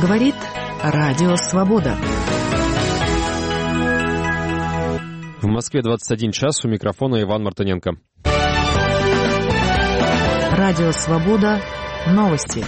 Говорит Радио Свобода. В Москве 21 час, у микрофона Иван Мартыненко. Радио Свобода. Новости.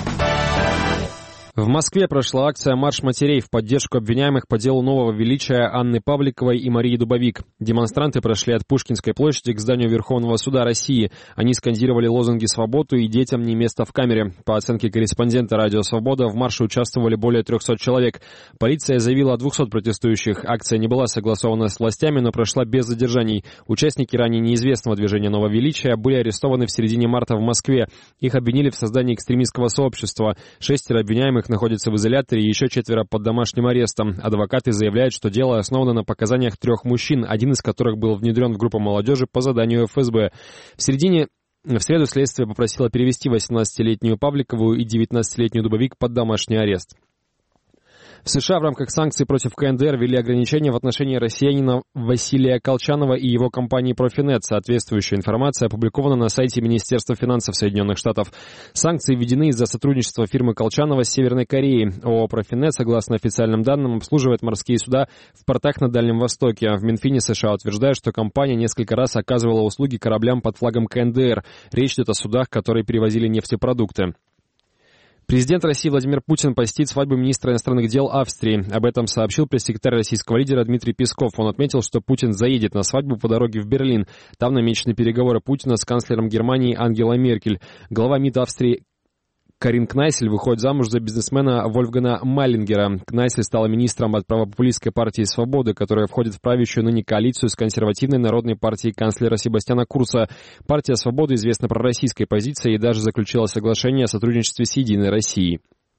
В Москве прошла акция «Марш матерей» в поддержку обвиняемых по делу нового величия Анны Павликовой и Марии Дубовик. Демонстранты прошли от Пушкинской площади к зданию Верховного суда России. Они скандировали лозунги «Свободу» и «Детям не место в камере». По оценке корреспондента «Радио Свобода», в марше участвовали более 300 человек. Полиция заявила о 200 протестующих. Акция не была согласована с властями, но прошла без задержаний. Участники ранее неизвестного движения «Нового величия» были арестованы в середине марта в Москве. Их обвинили в создании экстремистского сообщества. 6 обвиняемых находятся в изоляторе, и еще 4 под домашним арестом. Адвокаты заявляют, что дело основано на показаниях 3 мужчин, один из которых был внедрен в группу молодежи по заданию ФСБ. В среду следствие попросило перевести 18-летнюю Павликову и 19-летнюю Дубовик под домашний арест. В США в рамках санкций против КНДР ввели ограничения в отношении россиянина Василия Колчанова и его компании «Профинет». Соответствующая информация опубликована на сайте Министерства финансов Соединенных Штатов. Санкции введены из-за сотрудничества фирмы Колчанова с Северной Кореей. ООО «Профинет», согласно официальным данным, обслуживает морские суда в портах на Дальнем Востоке. В Минфине США утверждают, что компания несколько раз оказывала услуги кораблям под флагом КНДР. Речь идет о судах, которые перевозили нефтепродукты. Президент России Владимир Путин посетит свадьбу министра иностранных дел Австрии. Об этом сообщил пресс-секретарь российского лидера Дмитрий Песков. Он отметил, что Путин заедет на свадьбу по дороге в Берлин. Там намечены переговоры Путина с канцлером Германии Ангелой Меркель. Глава МИД Австрии Карин Кнайсель выходит замуж за бизнесмена Вольфгана Маллингера. Кнайсель стала министром от правопопулистской партии «Свобода», которая входит в правящую ныне коалицию с консервативной народной партией канцлера Себастьяна Курца. Партия «Свобода» известна пророссийской позицией и даже заключила соглашение о сотрудничестве с «Единой Россией».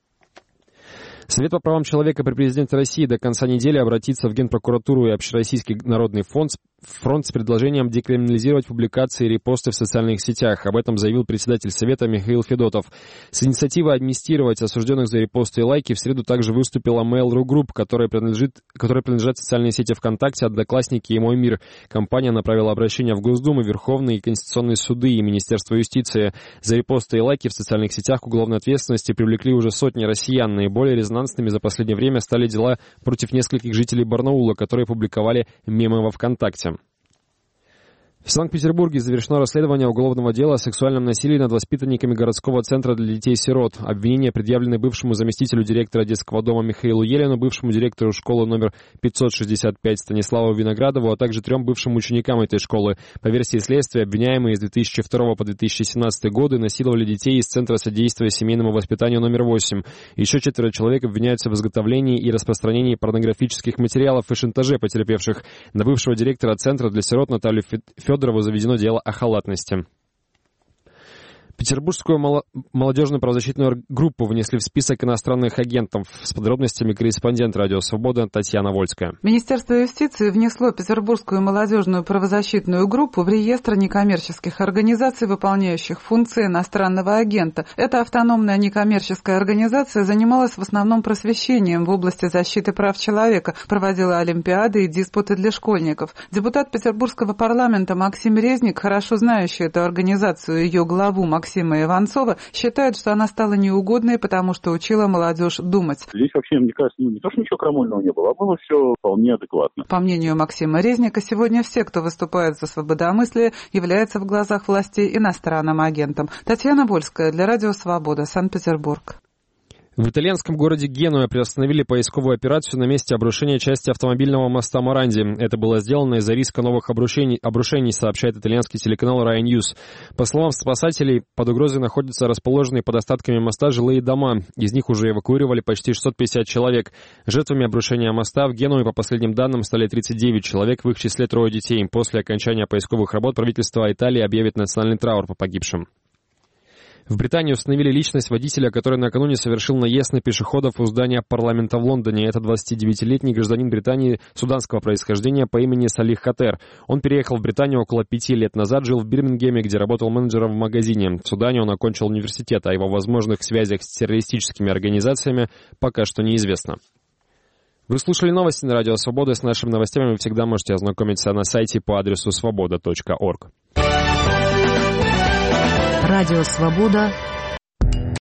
Совет по правам человека при президенте России до конца недели обратится в Генпрокуратуру и Общероссийский народный фронт с предложением декриминализировать публикации и репосты в социальных сетях. Об этом заявил председатель Совета Михаил Федотов. С инициативой амнистировать осужденных за репосты и лайки в среду также выступила Mail.ru Group, которой принадлежат социальные сети ВКонтакте, Одноклассники и Мой мир. Компания направила обращение в Госдуму, Верховный и Конституционные суды и Министерство юстиции. За репосты и лайки в социальных сетях к уголовной ответственности привлекли уже сотни россиян. Наиболее резонансными за последнее время стали дела против нескольких жителей Барнаула, которые публиковали мемы во ВКонтакте. В Санкт-Петербурге завершено расследование уголовного дела о сексуальном насилии над воспитанниками городского центра для детей-сирот. Обвинения предъявлены бывшему заместителю директора детского дома Михаилу Елину, бывшему директору школы номер 565 Станиславу Виноградову, а также 3 бывшим ученикам этой школы. По версии следствия, обвиняемые с 2002 по 2017 годы насиловали детей из Центра содействия семейному воспитанию номер 8. Еще 4 человек обвиняются в изготовлении и распространении порнографических материалов и шантаже потерпевших. На бывшего директора Центра для сирот Наталью Федорову заведено дело о халатности. Петербургскую молодежную правозащитную группу внесли в список иностранных агентов. С подробностями корреспондент «Радио Свобода» Татьяна Вольская. Министерство юстиции внесло Петербургскую молодежную правозащитную группу в реестр некоммерческих организаций, выполняющих функции иностранного агента. Эта автономная некоммерческая организация занималась в основном просвещением в области защиты прав человека, проводила олимпиады и диспуты для школьников. Депутат Петербургского парламента Максим Резник, хорошо знающий эту организацию и ее главу Максима Иванцова, считает, что она стала неугодной, потому что учила молодежь думать. Здесь вообще, мне кажется, не то, что ничего крамольного не было, а было все вполне адекватно. По мнению Максима Резника, сегодня все, кто выступает за свободомыслие, являются в глазах властей иностранным агентом. Татьяна Вольская для Радио Свобода, Санкт-Петербург. В итальянском городе Генуя приостановили поисковую операцию на месте обрушения части автомобильного моста Моранди. Это было сделано из-за риска новых обрушений, сообщает итальянский телеканал Rai News. По словам спасателей, под угрозой находятся расположенные под остатками моста жилые дома. Из них уже эвакуировали почти 650 человек. Жертвами обрушения моста в Генуе, по последним данным, стали 39 человек, в их числе 3 детей. После окончания поисковых работ правительство Италии объявит национальный траур по погибшим. В Британии установили личность водителя, который накануне совершил наезд на пешеходов у здания парламента в Лондоне. Это 29-летний гражданин Британии суданского происхождения по имени Салих Хатер. Он переехал в Британию около 5 лет назад, жил в Бирмингеме, где работал менеджером в магазине. В Судане он окончил университет, а его возможных связях с террористическими организациями пока что неизвестно. Вы слушали новости на Радио Свобода. С нашими новостями вы всегда можете ознакомиться на сайте по адресу svoboda.org. Радио Свобода.